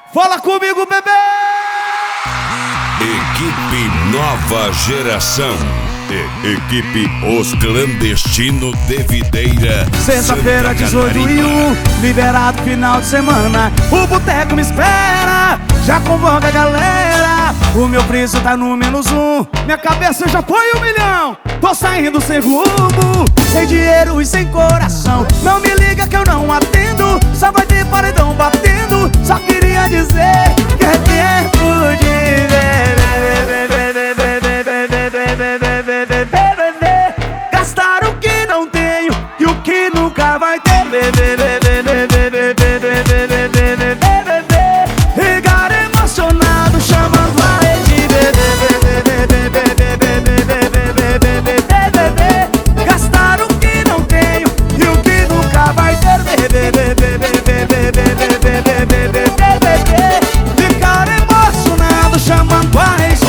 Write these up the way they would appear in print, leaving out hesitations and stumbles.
Fala comigo, bebê! Equipe Nova Geração. Equipe Os Clandestinos de Videira. Sexta-feira, 18/1, liberado final de semana. O boteco me espera, já convoca a galera. O meu preço tá no -1, minha cabeça já foi 1 milhão. Tô saindo sem rumo, sem dinheiro e sem coração. Não me liga que eu não atendo, só vai ter paredão batendo. Só queria dizer que é tempo de gastar o que não tenho e o que nunca vai ter. Ficar emocionado chamando a rede. Gastar o que não tenho e o que nunca vai ter. Ficar emocionado chamando a rede.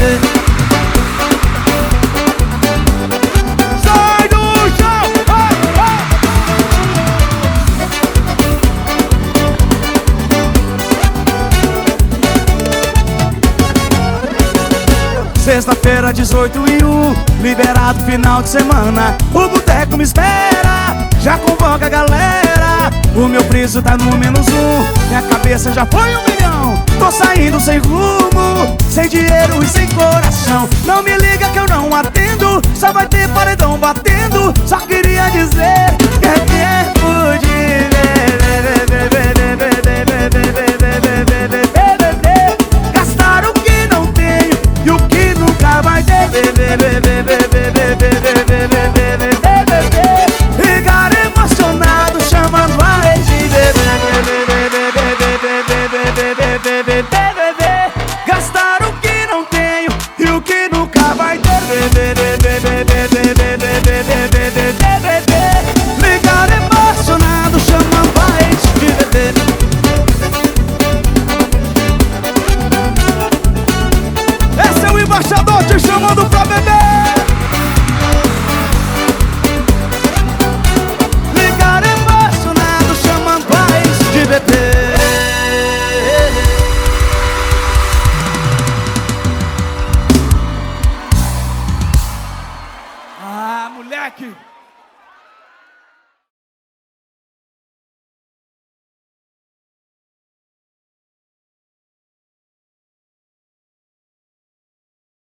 Sexta-feira, 18/1, liberado final de semana. O boteco me espera, já convoca a galera. O meu preço tá no -1, minha cabeça já foi 1 milhão. Tô saindo sem rumo, sem dinheiro e sem coração. Não me liga que eu não atendo, só vai ter paredão batendo. Só queria dizer que é tempo de gastar o que não tenho e o que nunca vai ter. Ficar emocionado chamando a rede. Gastar o que não tenho e o que nunca vai ter. Ficar emocionado chamando a rede. Esse é o embaixador te chamando pra beber. Ficar emocionado chamando a ex de beber. Ah, moleque!